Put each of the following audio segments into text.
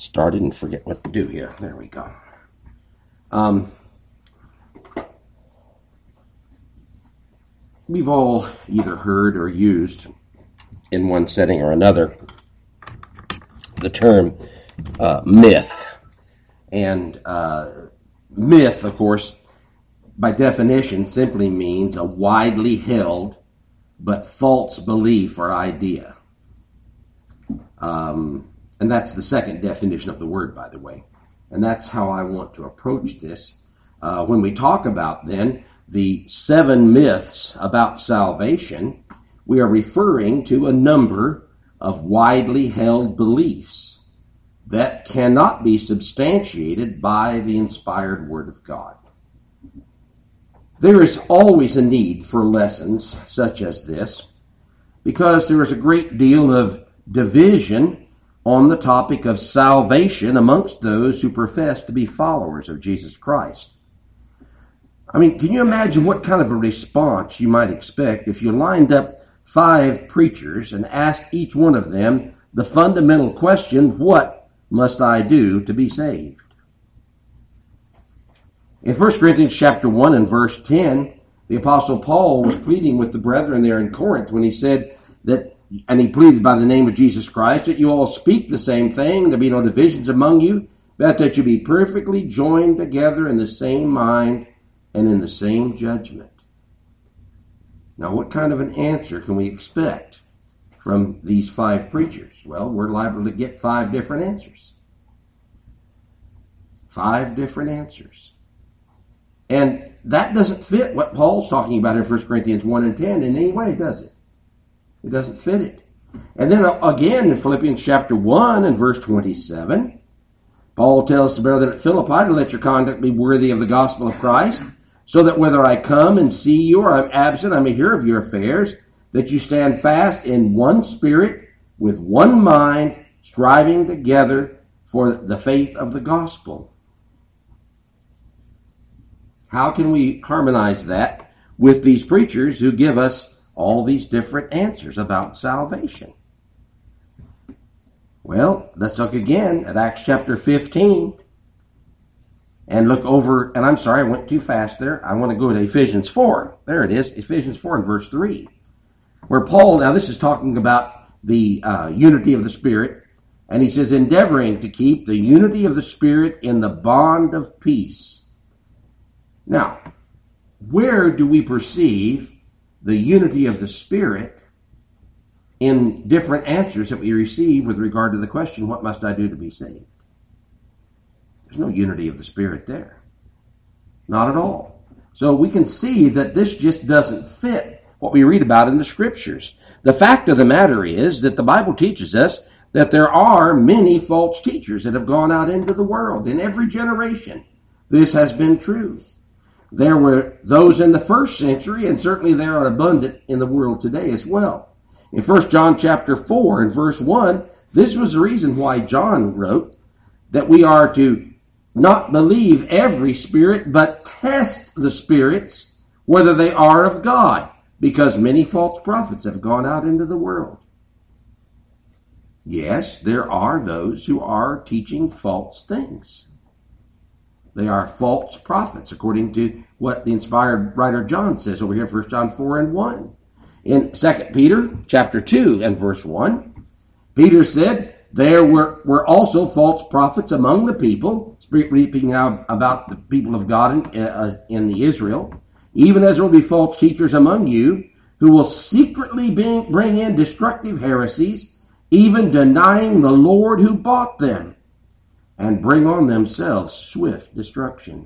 get started and forget what to do here. There we go. We've all either heard or used in one setting or another the term myth. And myth, of course, by definition, simply means a widely held but false belief or idea. And that's the second definition of the word, by the way. And that's how I want to approach this. When we talk about, then, the 7 myths about salvation, we are referring to a number of widely held beliefs that cannot be substantiated by the inspired Word of God. There is always a need for lessons such as this because there is a great deal of division on the topic of salvation amongst those who profess to be followers of Jesus Christ. I mean, can you imagine what kind of a response you might expect if you lined up 5 preachers and asked each one of them the fundamental question, what must I do to be saved? In 1 Corinthians chapter 1 and verse 10, the Apostle Paul was pleading with the brethren there in Corinth when he said that, and he pleaded by the name of Jesus Christ, that you all speak the same thing, there be no divisions among you, but that you be perfectly joined together in the same mind and in the same judgment. Now, what kind of an answer can we expect from these 5 preachers? Well, we're liable to get 5 different answers. 5 different answers. And that doesn't fit what Paul's talking about in 1 Corinthians 1 and 10 in any way, does it? It doesn't fit it. And then again in Philippians chapter 1 and verse 27, Paul tells the brethren at Philippi to let your conduct be worthy of the gospel of Christ, so that whether I come and see you or I'm absent, I may hear of your affairs, that you stand fast in one spirit, with one mind, striving together for the faith of the gospel. How can we harmonize that with these preachers who give us all these different answers about salvation? Well, let's look again at Acts chapter 15 and look over, and I'm sorry, I went too fast there. I want to go to Ephesians 4. There it is, Ephesians 4 and verse 3, where Paul, now this is talking about the unity of the Spirit, and he says, endeavoring to keep the unity of the Spirit in the bond of peace. Now, where do we perceive the unity of the Spirit in different answers that we receive with regard to the question, what must I do to be saved? There's no unity of the Spirit there. Not at all. So we can see that this just doesn't fit what we read about in the Scriptures. The fact of the matter is that the Bible teaches us that there are many false teachers that have gone out into the world in every generation. This has been true. There were those in the first century, and certainly there are abundant in the world today as well. In 1 John chapter 4 and verse 1, this was the reason why John wrote that we are to not believe every spirit, but test the spirits, whether they are of God, because many false prophets have gone out into the world. Yes, there are those who are teaching false things. They are false prophets, according to what the inspired writer John says over here in 1 John 4 and 1. In 2 Peter chapter 2 and verse 1, Peter said, there were also false prophets among the people, speaking now about the people of God in the Israel, even as there will be false teachers among you, who will secretly bring in destructive heresies, even denying the Lord who bought them, and bring on themselves swift destruction.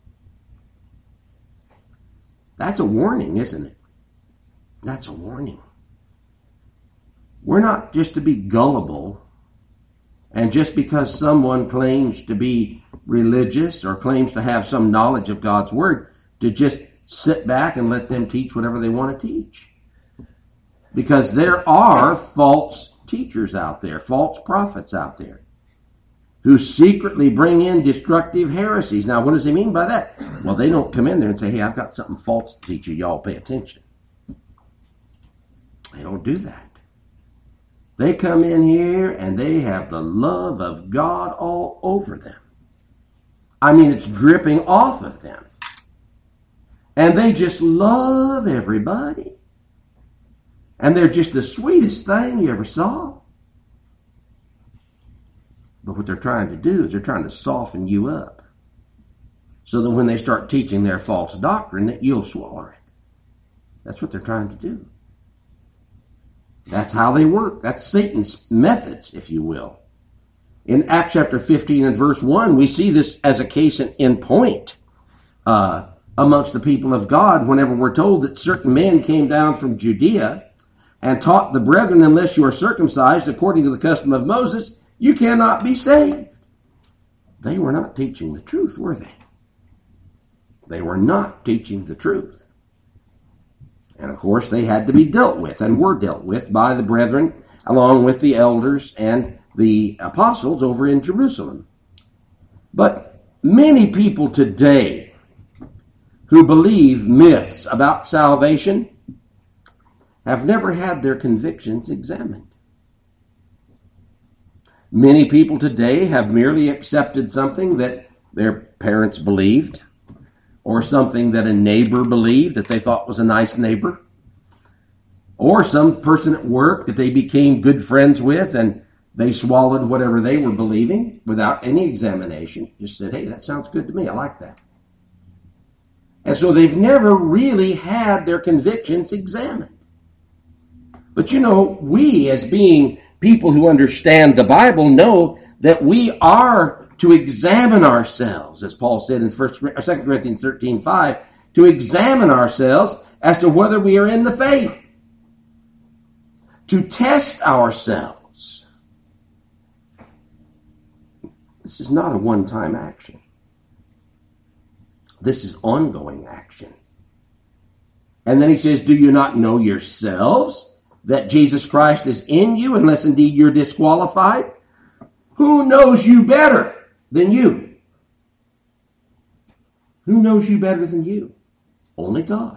That's a warning, isn't it? That's a warning. We're not just to be gullible, and just because someone claims to be religious or claims to have some knowledge of God's Word, to just sit back and let them teach whatever they want to teach. Because there are false teachers out there, false prophets out there, who secretly bring in destructive heresies. Now, what does he mean by that? Well, they don't come in there and say, hey, I've got something false to teach you. Y'all pay attention. They don't do that. They come in here and they have the love of God all over them. I mean, it's dripping off of them. And they just love everybody. And they're just the sweetest thing you ever saw. But what they're trying to do is they're trying to soften you up, so that when they start teaching their false doctrine, that you'll swallow it. That's what they're trying to do. That's how they work. That's Satan's methods, if you will. In Acts chapter 15 and verse 1, we see this as a case in point amongst the people of God whenever we're told that certain men came down from Judea and taught the brethren, unless you are circumcised according to the custom of Moses, you cannot be saved. They were not teaching the truth, were they? They were not teaching the truth. And of course, they had to be dealt with and were dealt with by the brethren, along with the elders and the apostles over in Jerusalem. But many people today who believe myths about salvation have never had their convictions examined. Many people today have merely accepted something that their parents believed, or something that a neighbor believed that they thought was a nice neighbor, or some person at work that they became good friends with and they swallowed whatever they were believing without any examination. Just said, hey, that sounds good to me. I like that. And so they've never really had their convictions examined. But you know, we as being people who understand the Bible know that we are to examine ourselves, as Paul said in 2 Corinthians 13:5, to examine ourselves as to whether we are in the faith, to test ourselves. This is not a one-time action. This is ongoing action. And then he says, do you not know yourselves that Jesus Christ is in you, unless indeed you're disqualified? Who knows you better than you? Who knows you better than you? Only God.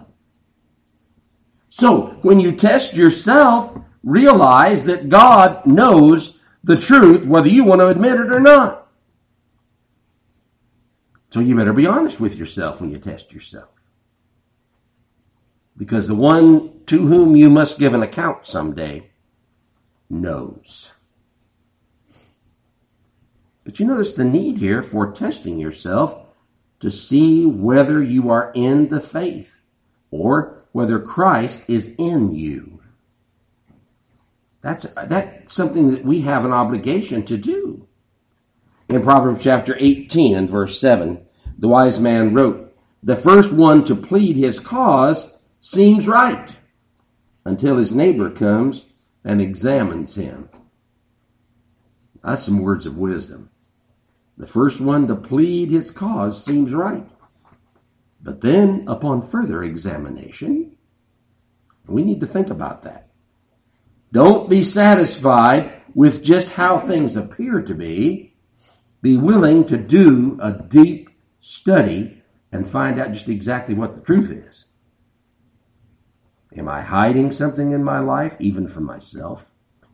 So, when you test yourself, realize that God knows the truth, whether you want to admit it or not. So you better be honest with yourself when you test yourself. Because the one to whom you must give an account someday knows. But you notice the need here for testing yourself to see whether you are in the faith or whether Christ is in you. That's something that we have an obligation to do. In Proverbs chapter 18 and verse 7, the wise man wrote, the first one to plead his cause seems right until his neighbor comes and examines him. That's some words of wisdom. The first one to plead his cause seems right. But then, upon further examination, we need to think about that. Don't be satisfied with just how things appear to be. Be willing to do a deep study and find out just exactly what the truth is. Am I hiding something in my life, even from myself?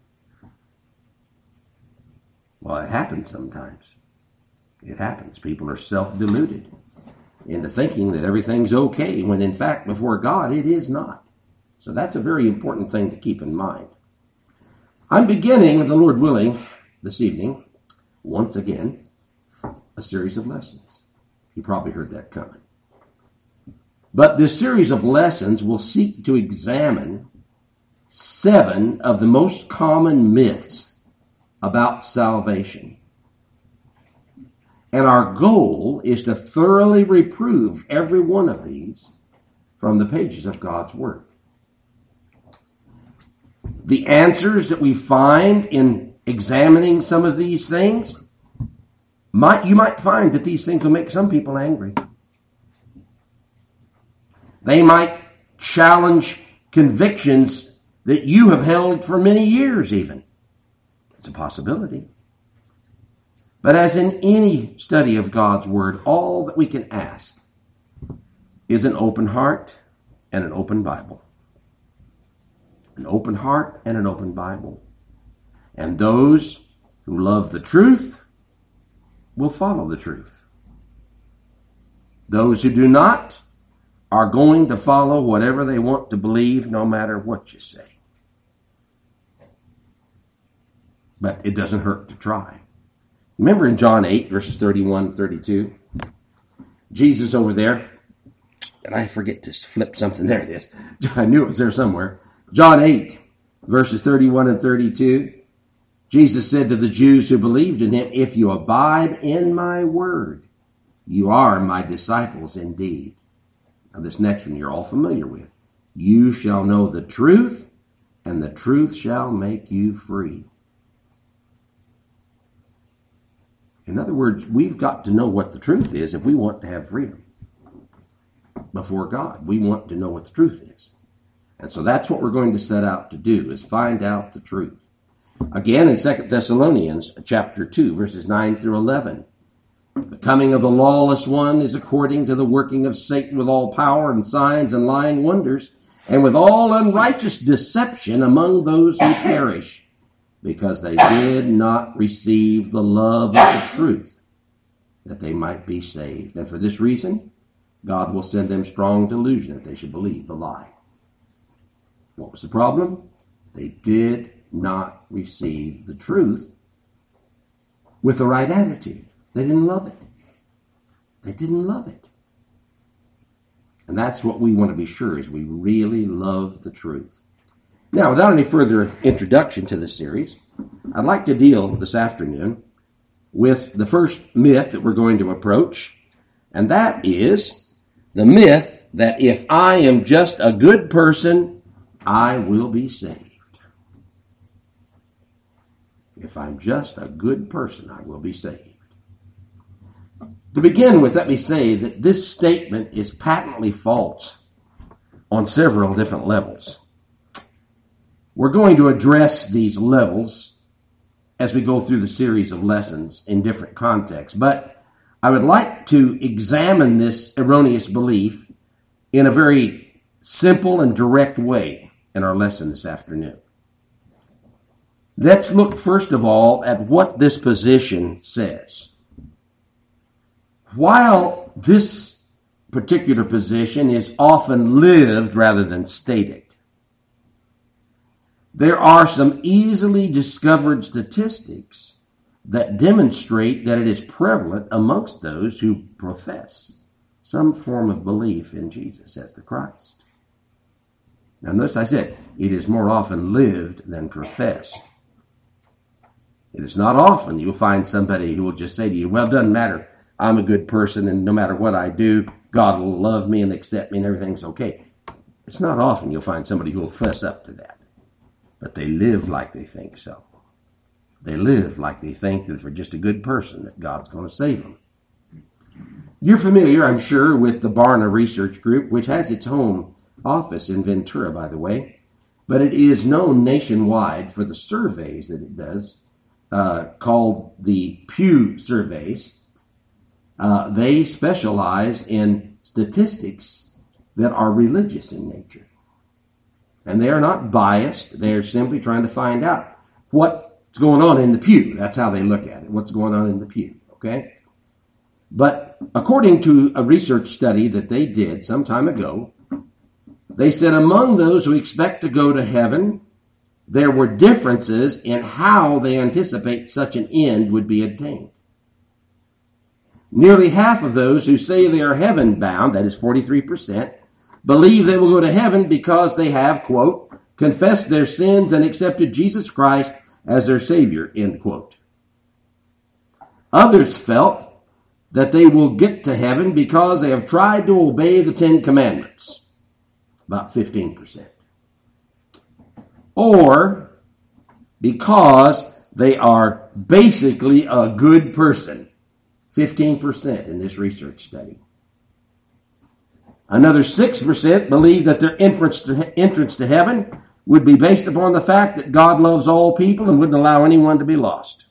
Well, it happens sometimes. It happens. People are self-deluded into thinking that everything's okay, when in fact, before God, it is not. So that's a very important thing to keep in mind. I'm beginning, with the Lord willing, this evening, once again, a series of lessons. You probably heard that coming. But this series of lessons will seek to examine 7 of the most common myths about salvation. And our goal is to thoroughly reprove every one of these from the pages of God's Word. The answers that we find in examining some of these things, you might find that these things will make some people angry. They might challenge convictions that you have held for many years even. It's a possibility. But as in any study of God's Word, all that we can ask is an open heart and an open Bible. An open heart and an open Bible. And those who love the truth will follow the truth. Those who do not are going to follow whatever they want to believe, no matter what you say. But it doesn't hurt to try. Remember in John 8, verses 31 and 32? Jesus over there, and I forget to flip something. There it is. I knew it was there somewhere. John 8, verses 31 and 32. Jesus said to the Jews who believed in him, "If you abide in my word, you are my disciples indeed." Now this next one you're all familiar with. "You shall know the truth, and the truth shall make you free." In other words, we've got to know what the truth is if we want to have freedom before God. We want to know what the truth is. And so that's what we're going to set out to do, is find out the truth. Again, in 2 Thessalonians chapter 2, verses 9 through 11. "The coming of the lawless one is according to the working of Satan with all power and signs and lying wonders, and with all unrighteous deception among those who perish, because they did not receive the love of the truth, that they might be saved. And for this reason, God will send them strong delusion that they should believe the lie." What was the problem? They did not receive the truth with the right attitude. They didn't love it. They didn't love it. And that's what we want to be sure is we really love the truth. Now, without any further introduction to this series, I'd like to deal this afternoon with the first myth that we're going to approach, and that is the myth that if I am just a good person, I will be saved. If I'm just a good person, I will be saved. To begin with, let me say that this statement is patently false on several different levels. We're going to address these levels as we go through the series of lessons in different contexts, but I would like to examine this erroneous belief in a very simple and direct way in our lesson this afternoon. Let's look first of all at what this position says. While this particular position is often lived rather than stated, there are some easily discovered statistics that demonstrate that it is prevalent amongst those who profess some form of belief in Jesus as the Christ. Now notice I said, it is more often lived than professed. It is not often you'll find somebody who will just say to you, "Well, it doesn't matter. I'm a good person, and no matter what I do, God will love me and accept me and everything's okay." It's not often you'll find somebody who will fess up to that. But they live like they think so. They live like they think that if they're just a good person, that God's going to save them. You're familiar, I'm sure, with the Barna Research Group, which has its home office in Ventura, by the way. But it is known nationwide for the surveys that it does, called the Pew Surveys. They specialize in statistics that are religious in nature. And they are not biased. They are simply trying to find out what's going on in the pew. That's how they look at it. What's going on in the pew, okay? But according to a research study that they did some time ago, they said among those who expect to go to heaven, there were differences in how they anticipate such an end would be attained. Nearly half of those who say they are heaven-bound, that is 43%, believe they will go to heaven because they have, quote, confessed their sins and accepted Jesus Christ as their Savior, end quote. Others felt that they will get to heaven because they have tried to obey the 10 Commandments, about 15%. Or because they are basically a good person, 15% in this research study. Another 6% believe that their entrance to heaven would be based upon the fact that God loves all people and wouldn't allow anyone to be lost.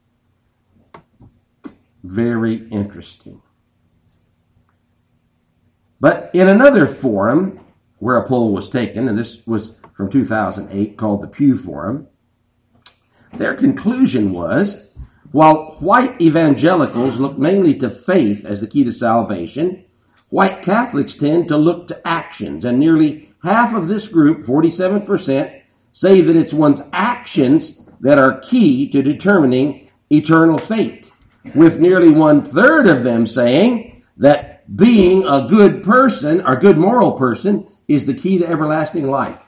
Very interesting. But in another forum where a poll was taken, and this was from 2008, called the Pew Forum, Their conclusion was, while white evangelicals look mainly to faith as the key to salvation, white Catholics tend to look to actions, and nearly half of this group, 47%, say that it's one's actions that are key to determining eternal fate, with nearly 1/3 of them saying that being a good person or good moral person is the key to everlasting life.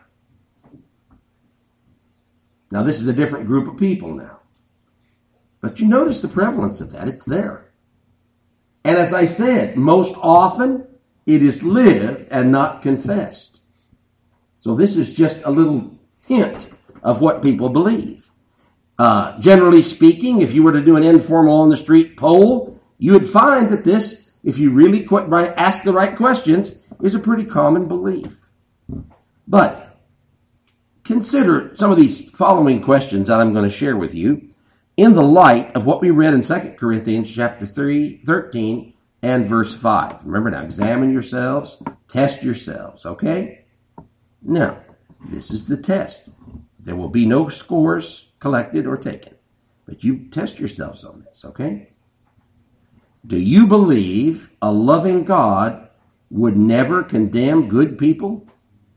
Now, this is a different group of people now. But you notice the prevalence of that. It's there. And as I said, most often it is lived and not confessed. So this is just a little hint of what people believe. Generally speaking, if you were to do an informal on the street poll, you would find that this, if you really ask the right questions, is a pretty common belief. But consider some of these following questions that I'm going to share with you in the light of what we read in 2 Corinthians chapter 13 and verse 5. Remember now, examine yourselves, test yourselves, okay? Now, this is the test. There will be no scores collected or taken, but you test yourselves on this, okay? Do you believe a loving God would never condemn good people?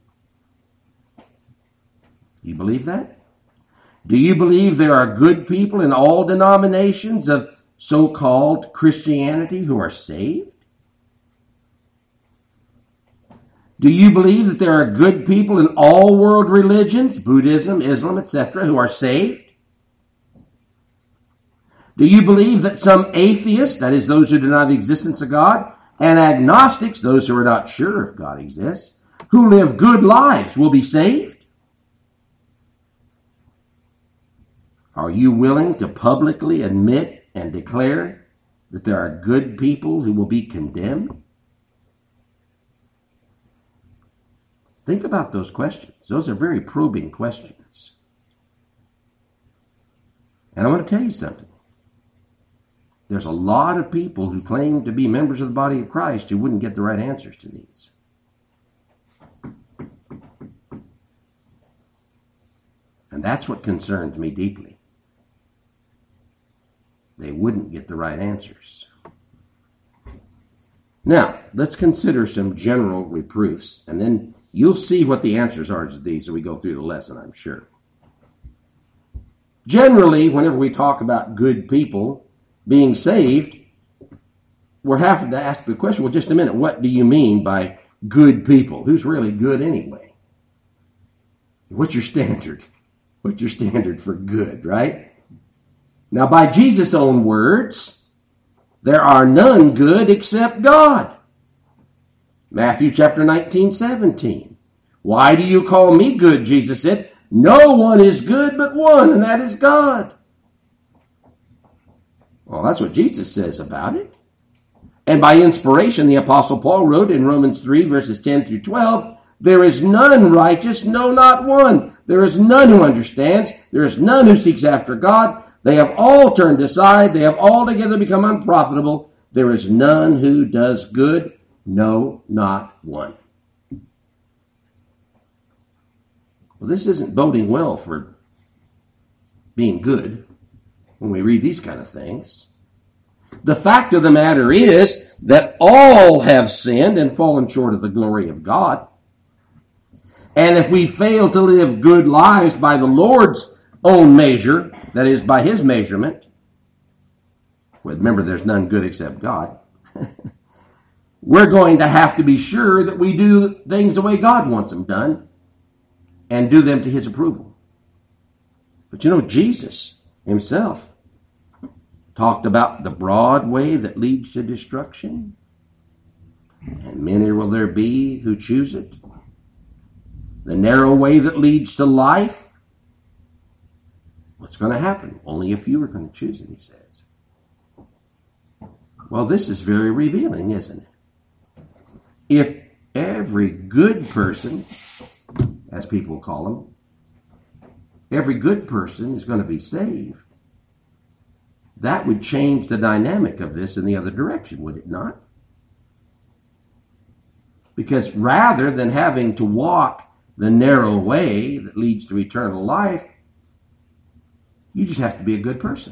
Do you believe that? Do you believe there are good people in all denominations of so-called Christianity who are saved? Do you believe that there are good people in all world religions, Buddhism, Islam, etc., who are saved? Do you believe that some atheists, that is those who deny the existence of God, and agnostics, those who are not sure if God exists, who live good lives will be saved? Are you willing to publicly admit and declare that there are good people who will be condemned? Think about those questions. Those are very probing questions. And I want to tell you something. There's a lot of people who claim to be members of the body of Christ who wouldn't get the right answers to these. And that's what concerns me deeply. They wouldn't get the right answers. Now, let's consider some general reproofs, and then you'll see what the answers are to these as we go through the lesson, I'm sure. Generally, whenever we talk about good people being saved, we're having to ask the question, well, just a minute, what do you mean by good people? Who's really good anyway? What's your standard? What's your standard for good, right? Now, by Jesus' own words, there are none good except God. Matthew chapter 19:17. Why do you call me good? Jesus said, no one is good but one, and that is God. Well, that's what Jesus says about it. And by inspiration, the Apostle Paul wrote in Romans 3, verses 10 through 12, there is none righteous, no, not one. There is none who understands. There is none who seeks after God. They have all turned aside. They have altogether become unprofitable. There is none who does good, no, not one. Well, this isn't boding well for being good when we read these kind of things. The fact of the matter is that all have sinned and fallen short of the glory of God. And if we fail to live good lives by the Lord's own measure, that is, by his measurement, well, remember, there's none good except God, we're going to have to be sure that we do things the way God wants them done and do them to his approval. But you know, Jesus himself talked about the broad way that leads to destruction, and many will there be who choose it. The narrow way that leads to life, what's going to happen? Only a few are going to choose it, he says. Well, this is very revealing, isn't it? If every good person, as people call them, every good person is going to be saved, that would change the dynamic of this in the other direction, would it not? Because rather than having to walk the narrow way that leads to eternal life, You just have to be a good person.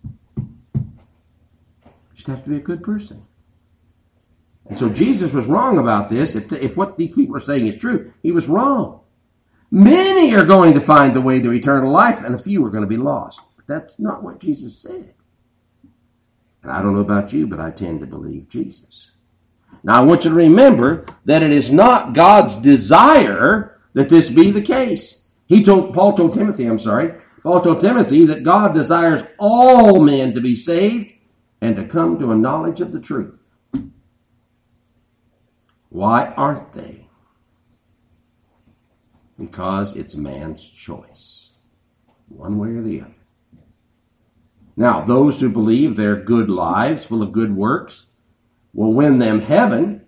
Just have to be a good person. And so Jesus was wrong about this. If what these people are saying is true, he was wrong. Many are going to find the way to eternal life, and a few are going to be lost. But that's not what Jesus said. And I don't know about you, but I tend to believe Jesus. Now, I want you to remember that it is not God's desire that this be the case. Paul told Timothy that God desires all men to be saved and to come to a knowledge of the truth. Why aren't they? Because it's man's choice, one way or the other. Now, those who believe their good lives, full of good works, will win them heaven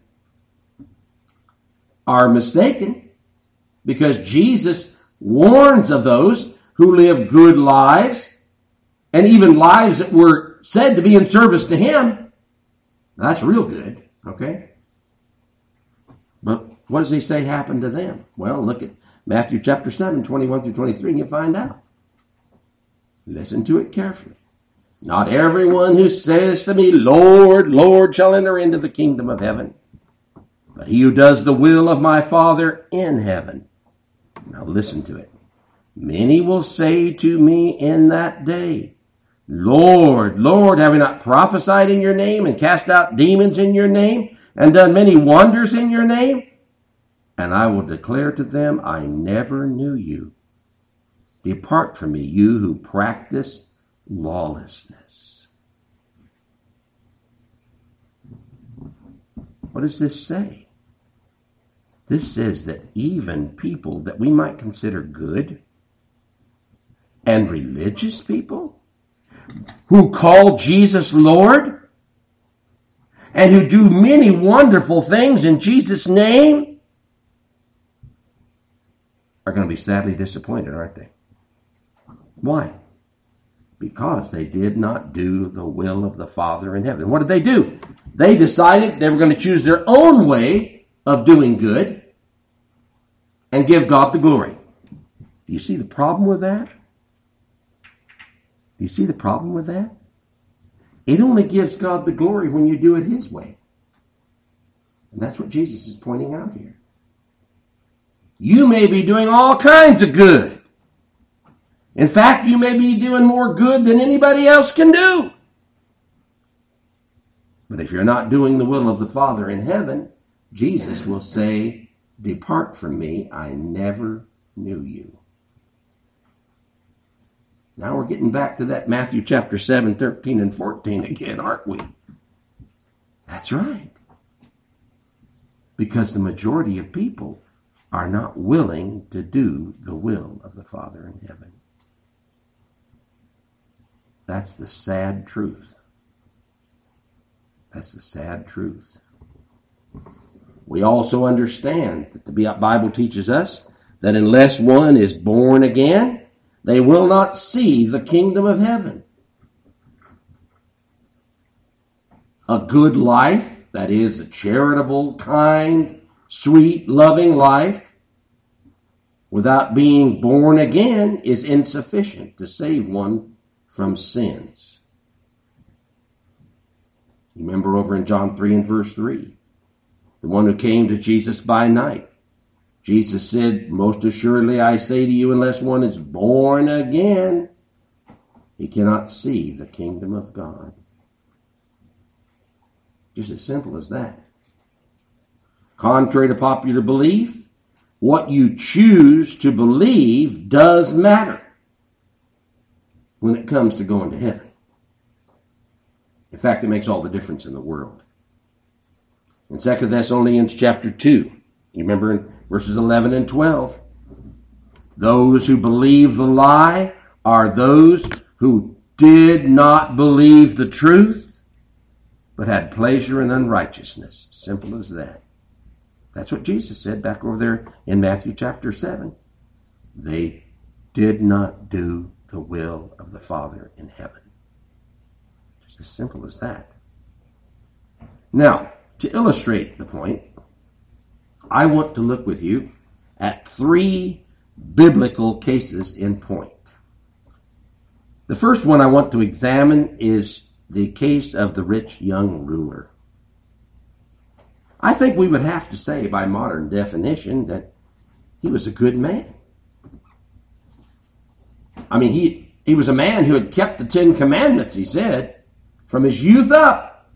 are mistaken, because Jesus warns of those who live good lives, and even lives that were said to be in service to him. That's real good, okay? But what does he say happened to them? Well, look at Matthew chapter 7, 21 through 23, and you'll find out. Listen to it carefully. Not everyone who says to me, Lord, Lord, shall enter into the kingdom of heaven, but he who does the will of my Father in heaven. Now listen to it. Many will say to me in that day, Lord, Lord, have we not prophesied in your name and cast out demons in your name and done many wonders in your name? And I will declare to them, I never knew you. Depart from me, you who practice lawlessness. What does this say? This says that even people that we might consider good and religious people who call Jesus Lord and who do many wonderful things in Jesus' name are going to be sadly disappointed, aren't they? Why? Because they did not do the will of the Father in heaven. What did they do? They decided they were going to choose their own way of doing good and give God the glory. Do you see the problem with that? Do you see the problem with that? It only gives God the glory when you do it his way. And that's what Jesus is pointing out here. You may be doing all kinds of good. In fact, you may be doing more good than anybody else can do. But if you're not doing the will of the Father in heaven, Jesus will say, depart from me, I never knew you. Now we're getting back to that Matthew chapter 7, 13 and 14 again, aren't we? That's right. Because the majority of people are not willing to do the will of the Father in heaven. That's the sad truth. That's the sad truth. We also understand that the Bible teaches us that unless one is born again, they will not see the kingdom of heaven. A good life, that is a charitable, kind, sweet, loving life, without being born again, is insufficient to save one from sins. You remember over in John 3 and verse 3, the one who came to Jesus by night. Jesus said, most assuredly I say to you, unless one is born again, he cannot see the kingdom of God. Just as simple as that. Contrary to popular belief, what you choose to believe does matter when it comes to going to heaven. In fact, it makes all the difference in the world. In 2 Thessalonians chapter 2, you remember in verses 11 and 12, those who believe the lie are those who did not believe the truth, but had pleasure in unrighteousness. Simple as that. That's what Jesus said back over there in Matthew chapter 7. They did not do the will of the Father in heaven. Just as simple as that. Now, to illustrate the point, I want to look with you at 3 biblical cases in point. The first one I want to examine is the case of the rich young ruler. I think we would have to say, by modern definition, that he was a good man. I mean, he was a man who had kept the 10 Commandments, he said, from his youth up.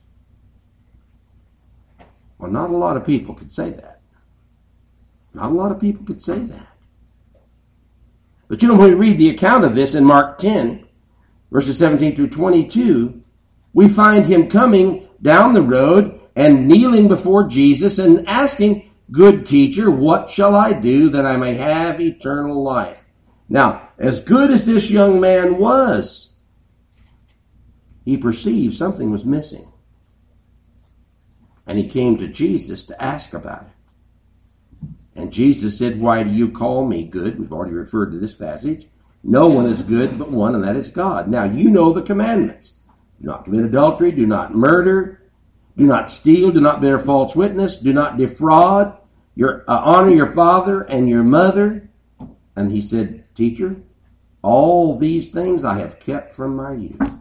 Well, not a lot of people could say that. Not a lot of people could say that. But when we read the account of this in Mark 10, verses 17 through 22, we find him coming down the road and kneeling before Jesus and asking, "Good teacher, what shall I do that I may have eternal life?" Now, as good as this young man was, he perceived something was missing. And he came to Jesus to ask about it. And Jesus said, "Why do you call me good?" We've already referred to this passage. "No one is good but one, and that is God. Now you know the commandments. Do not commit adultery, do not murder, do not steal, do not bear false witness, do not defraud, honor your father and your mother." And he said, "Teacher, all these things I have kept from my youth."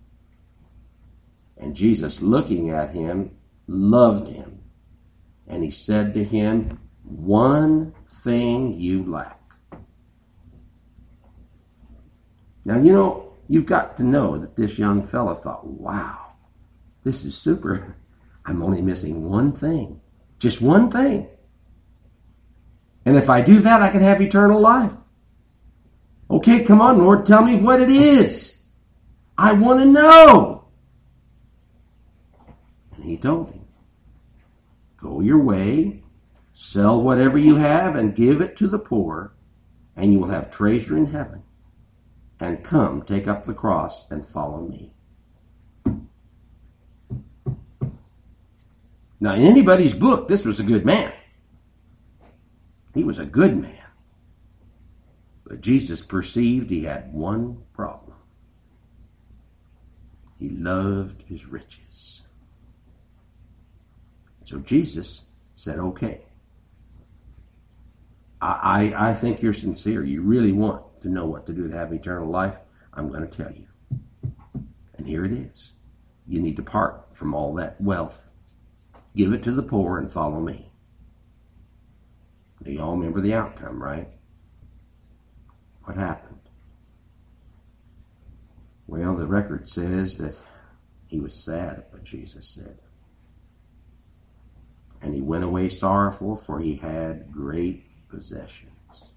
And Jesus, looking at him, loved him. And he said to him, "One thing you lack." Now, you've got to know that this young fella thought, wow, this is super. I'm only missing one thing. Just one thing. And if I do that, I can have eternal life. Okay, come on, Lord, tell me what it is. I want to know. And he told him, "Go your way, sell whatever you have and give it to the poor, and you will have treasure in heaven. And come, take up the cross and follow me." Now, in anybody's book, this was a good man. He was a good man. But Jesus perceived he had one problem. He loved his riches. So Jesus said, "Okay, I think you're sincere. You really want to know what to do to have eternal life. I'm going to tell you. And here it is. You need to part from all that wealth. Give it to the poor and follow me." You all remember the outcome, right? What happened? Well, the record says that he was sad at what Jesus said. And he went away sorrowful, for he had great possessions.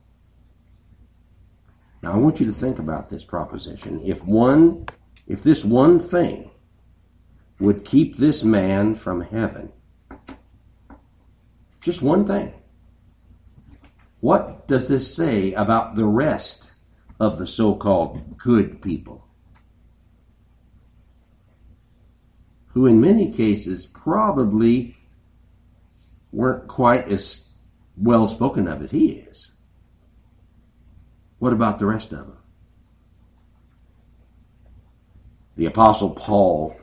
Now, I want you to think about this proposition. If this one thing would keep this man from heaven, just one thing, what does this say about the rest of the so-called good people, who in many cases probably weren't quite as well spoken of as he is? What about the rest of them? The Apostle Paul,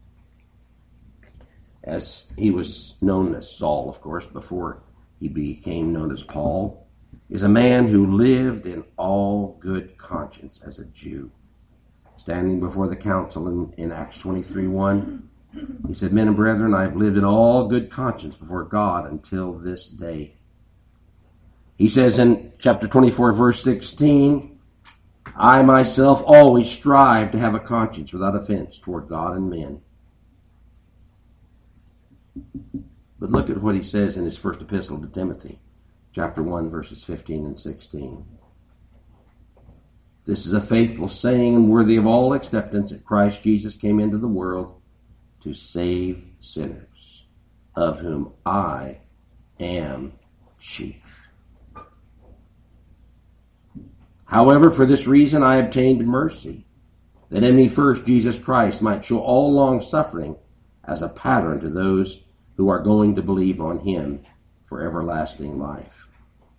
as he was known as Saul, of course, before he became known as Paul, is a man who lived in all good conscience as a Jew. Standing before the council in Acts 23:1, he said, "Men and brethren, I have lived in all good conscience before God until this day." He says in chapter 24, verse 16, "I myself always strive to have a conscience without offense toward God and men." But look at what he says in his first epistle to Timothy, chapter 1, verses 15 and 16. "This is a faithful saying and worthy of all acceptance, that Christ Jesus came into the world to save sinners, of whom I am chief. However, for this reason I obtained mercy, that in me first Jesus Christ might show all long suffering as a pattern to those who are going to believe on him for everlasting life."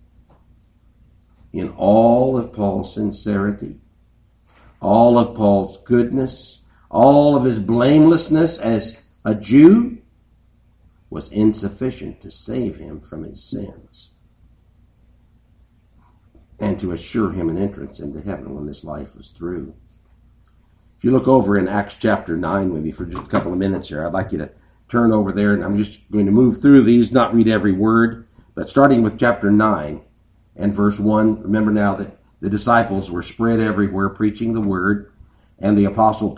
In all of Paul's sincerity, all of Paul's goodness, all of his blamelessness as a Jew was insufficient to save him from his sins and to assure him an entrance into heaven when this life was through. If you look over in Acts chapter 9 with me for just a couple of minutes here, I'd like you to turn over there, and I'm just going to move through these, not read every word, but starting with chapter 9 and verse 1. Remember now that the disciples were spread everywhere preaching the word, and the apostle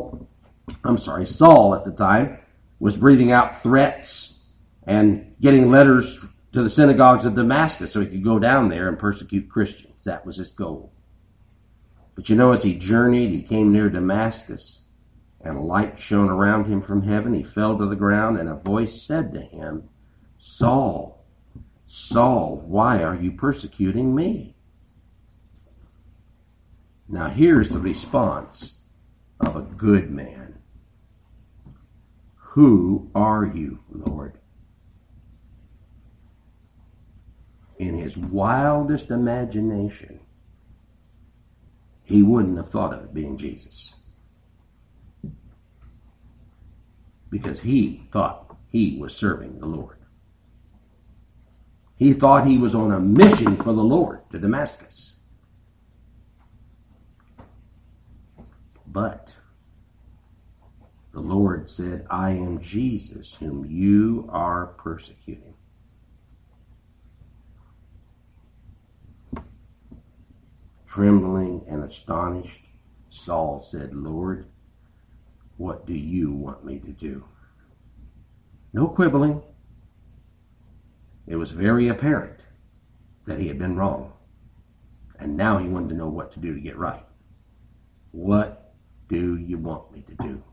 Saul at the time, was breathing out threats and getting letters to the synagogues of Damascus so he could go down there and persecute Christians. That was his goal. But you know, as he journeyed, he came near Damascus, and a light shone around him from heaven. He fell to the ground, and a voice said to him, Saul, Saul, why are you persecuting me? Now here's the response of a good man. Who are you, Lord? In his wildest imagination, he wouldn't have thought of it being Jesus. Because he thought he was serving the Lord. He thought he was on a mission for the Lord to Damascus. But the Lord said, I am Jesus whom you are persecuting. Trembling and astonished, Saul said, Lord, what do you want me to do? No quibbling. It was very apparent that he had been wrong. And now he wanted to know what to do to get right. What do you want me to do?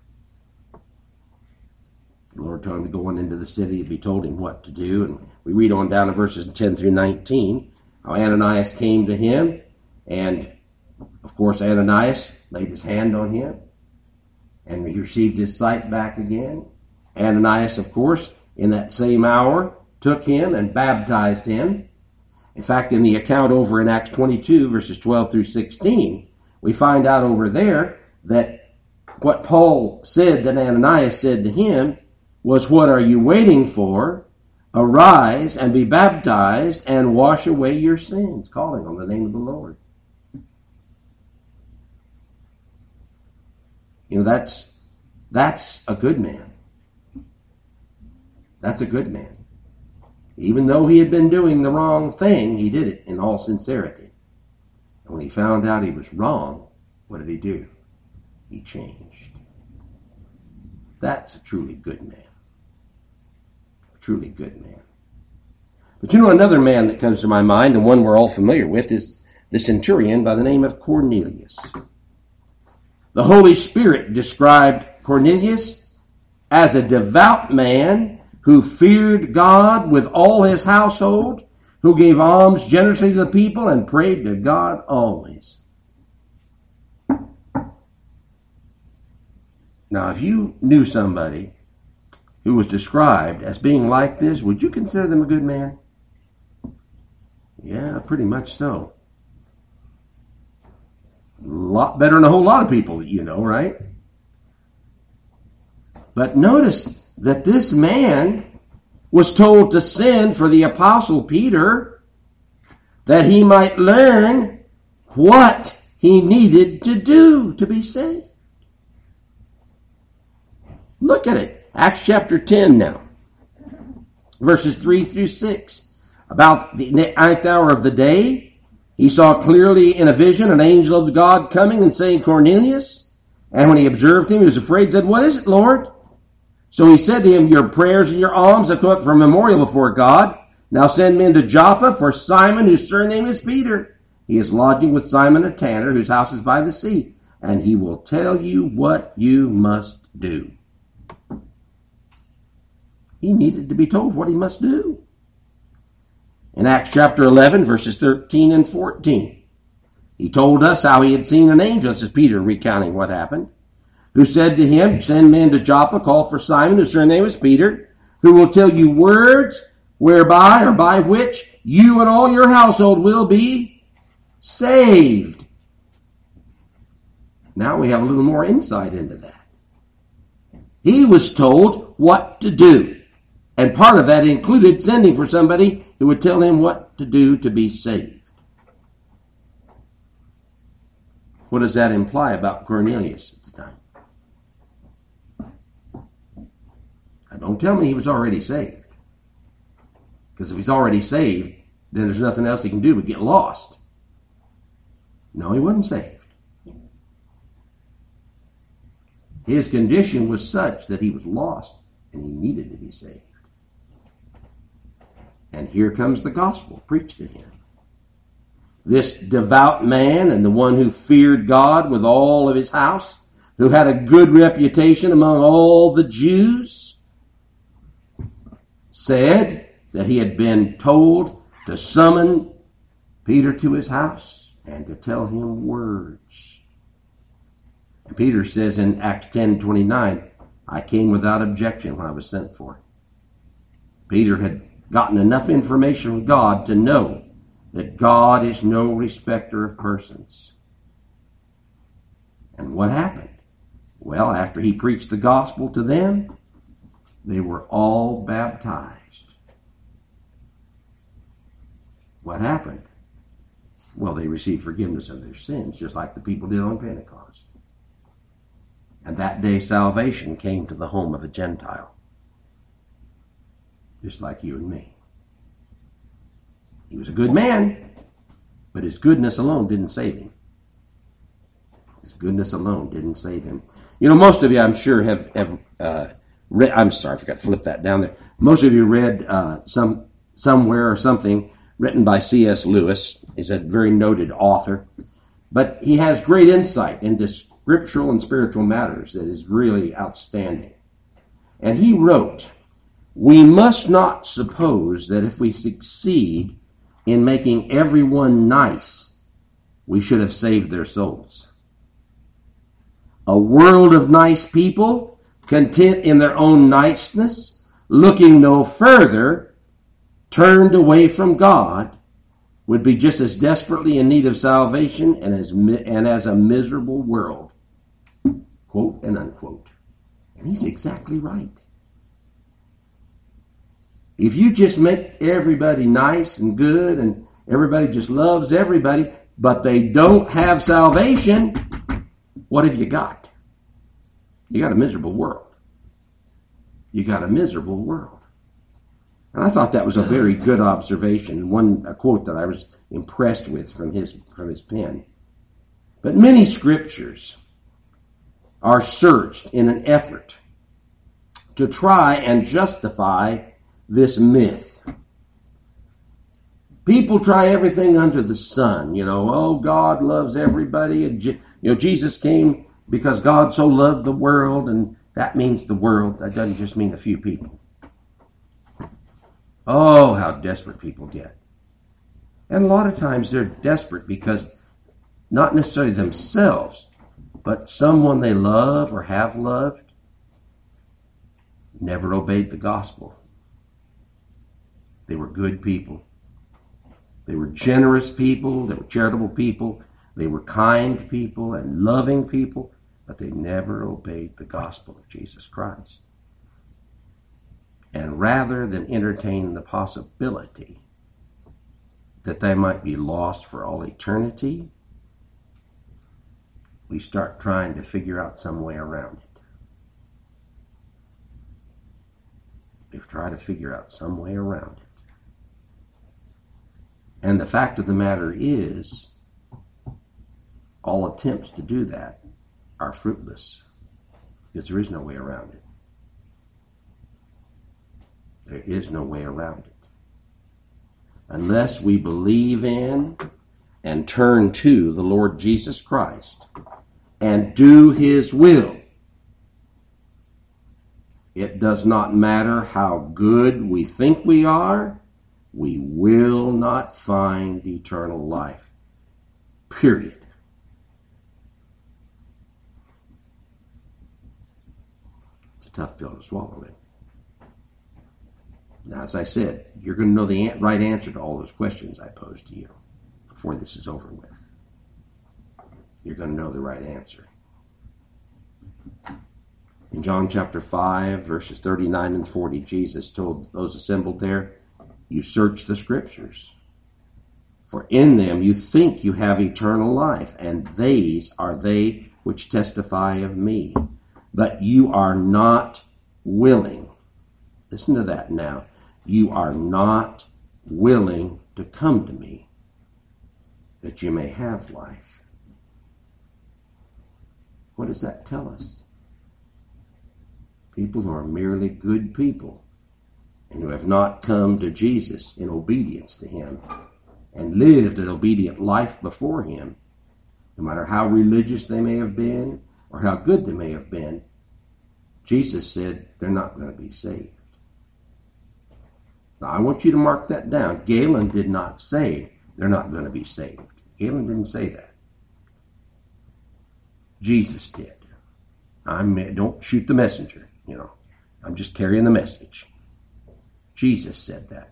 The Lord told him to go on into the city and be told him what to do. And we read on down to verses 10 through 19, how Ananias came to him. And, of course, Ananias laid his hand on him, and he received his sight back again. Ananias, of course, in that same hour, took him and baptized him. In fact, in the account over in Acts 22, verses 12 through 16, we find out over there that what Paul said that Ananias said to him was, what are you waiting for? Arise and be baptized and wash away your sins, calling on the name of the Lord. You know, that's a good man. That's a good man. Even though he had been doing the wrong thing, he did it in all sincerity. And when he found out he was wrong, what did he do? He changed. That's a truly good man. A truly good man. But you know, another man that comes to my mind, and one we're all familiar with, is the centurion by the name of Cornelius. The Holy Spirit described Cornelius as a devout man who feared God with all his household, who gave alms generously to the people and prayed to God always. Now, if you knew somebody who was described as being like this, would you consider them a good man? Yeah, pretty much so. A lot better than a whole lot of people that you know, right? But notice that this man was told to send for the Apostle Peter that he might learn what he needed to do to be saved. Look at it. Acts chapter 10 now. Verses 3 through 6. About the ninth hour of the day, he saw clearly in a vision an angel of God coming and saying, Cornelius. And when he observed him, he was afraid and said, what is it, Lord? So he said to him, your prayers and your alms have come up for a memorial before God. Now send men to Joppa for Simon, whose surname is Peter. He is lodging with Simon a tanner, whose house is by the sea. And he will tell you what you must do. He needed to be told what he must do. In Acts chapter 11, verses 13 and 14, he told us how he had seen an angel, this is Peter recounting what happened, who said to him, send men to Joppa, call for Simon, whose surname is Peter, who will tell you words whereby or by which you and all your household will be saved. Now we have a little more insight into that. He was told what to do. And part of that included sending for somebody who would tell him what to do to be saved. what does that imply about Cornelius at the time? Now, don't tell me he was already saved. Because if he's already saved, then there's nothing else he can do but get lost. No, he wasn't saved. His condition was such that he was lost and he needed to be saved. And here comes the gospel preached to him. This devout man and the one who feared God with all of his house, who had a good reputation among all the Jews, said that he had been told to summon Peter to his house and to tell him words. And Peter says in Acts 10:29, I came without objection when I was sent for. Peter had gotten enough information from God to know that God is no respecter of persons. And what happened? Well, after he preached the gospel to them, they were all baptized. What happened? Well, they received forgiveness of their sins, just like the people did on Pentecost. And that day salvation came to the home of a Gentile, just like you and me. He was a good man, but his goodness alone didn't save him. His goodness alone didn't save him. You know, most of you, I'm sure, have read. I'm sorry, I forgot to flip that down there. Most of you read somewhere or something written by C.S. Lewis. He's a very noted author, but he has great insight into scriptural and spiritual matters that is really outstanding. And he wrote, "We must not suppose that if we succeed in making everyone nice, we should have saved their souls. A world of nice people, content in their own niceness, looking no further, turned away from God, would be just as desperately in need of salvation and as a miserable world." Quote and unquote. And he's exactly right. If you just make everybody nice and good and everybody just loves everybody, but they don't have salvation, what have you got? You got a miserable world. You got a miserable world. And I thought that was a very good observation, a quote that I was impressed with from his pen. But many scriptures are searched in an effort to try and justify this myth. People try everything under the sun. Oh, God loves everybody. And Jesus came because God so loved the world, and that means the world. That doesn't just mean a few people. Oh, how desperate people get. And a lot of times they're desperate because not necessarily themselves, but someone they love or have loved never obeyed the gospel. They were good people. They were generous people. They were charitable people. They were kind people and loving people, but they never obeyed the gospel of Jesus Christ. And rather than entertain the possibility that they might be lost for all eternity, we start trying to figure out some way around it. We try to figure out some way around it. And the fact of the matter is, all attempts to do that are fruitless, because there is no way around it. There is no way around it. Unless we believe in and turn to the Lord Jesus Christ and do His will, it does not matter how good we think we are, we will not find eternal life. Period. It's a tough pill to swallow, it. Now, as I said, you're going to know the right answer to all those questions I posed to you before this is over with. You're going to know the right answer. In John chapter 5, verses 39 and 40, Jesus told those assembled there, "You search the scriptures, For in them you think you have eternal life, and these are they which testify of me. But you are not willing. Listen to that now. You are not willing to come to me, that you may have life. What does that tell us? People who are merely good people and who have not come to Jesus in obedience to him and lived an obedient life before him, no matter how religious they may have been or how good they may have been, Jesus said they're not going to be saved. Now, I want you to mark that down. Galen did not say they're not going to be saved. Galen didn't say that. Jesus did. Don't shoot the messenger, I'm just carrying the message. Jesus said that.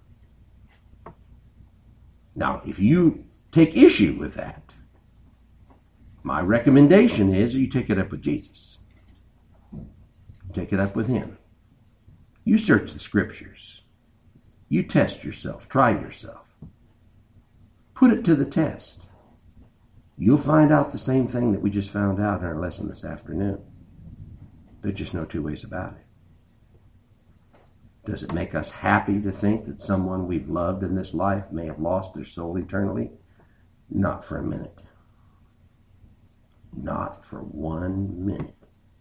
Now, if you take issue with that, my recommendation is you take it up with Jesus. Take it up with him. You search the scriptures. You test yourself. Try yourself. Put it to the test. You'll find out the same thing that we just found out in our lesson this afternoon. There's just no two ways about it. Does it make us happy to think that someone we've loved in this life may have lost their soul eternally? Not for a minute. Not for 1 minute.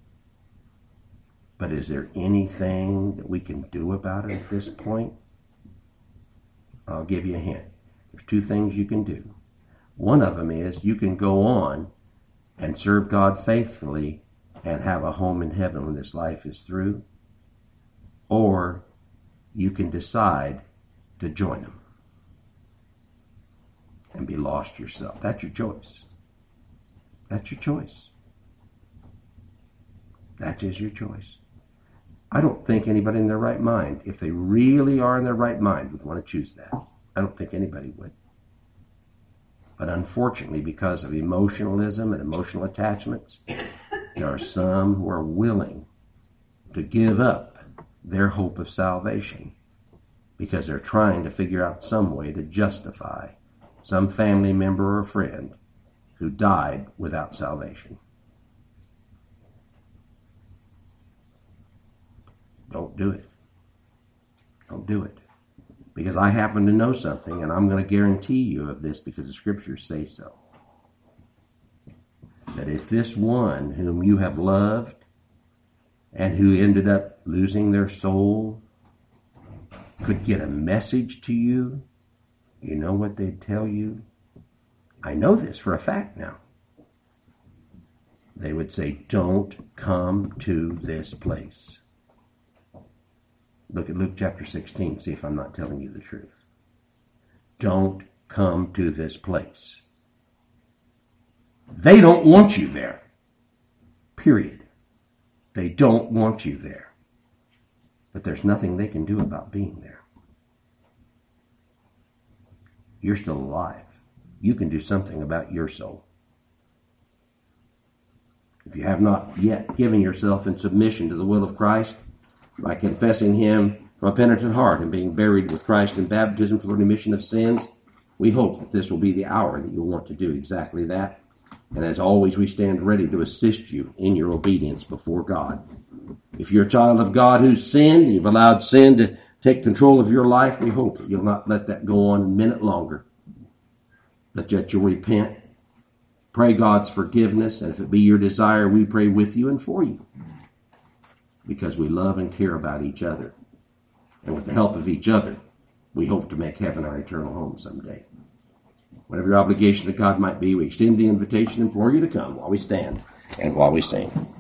But is there anything that we can do about it at this point? I'll give you a hint. There's 2 things you can do. One of them is you can go on and serve God faithfully and have a home in heaven when this life is through. Or you can decide to join him and be lost yourself. That's your choice. That's your choice. That is your choice. I don't think anybody in their right mind, if they really are in their right mind, would want to choose that. I don't think anybody would. But unfortunately, because of emotionalism and emotional attachments, there are some who are willing to give up their hope of salvation because they're trying to figure out some way to justify some family member or friend who died without salvation. Don't do it. Don't do it. Because I happen to know something, and I'm going to guarantee you of this because the scriptures say so. That if this one whom you have loved and who ended up losing their soul could get a message to you, you know what they'd tell you? I know this for a fact now. They would say, don't come to this place. Look at Luke chapter 16, see if I'm not telling you the truth. Don't come to this place. They don't want you there. Period. They don't want you there. But there's nothing they can do about being there. You're still alive. You can do something about your soul. If you have not yet given yourself in submission to the will of Christ, by confessing him from a penitent heart and being buried with Christ in baptism for the remission of sins, we hope that this will be the hour that you'll want to do exactly that. And as always, we stand ready to assist you in your obedience before God. If you're a child of God who's sinned, and you've allowed sin to take control of your life, we hope that you'll not let that go on a minute longer. But that you'll repent, pray God's forgiveness, and if it be your desire, we pray with you and for you. Because we love and care about each other. And with the help of each other, we hope to make heaven our eternal home someday. Whatever your obligation to God might be, we extend the invitation and implore you to come while we stand and while we sing.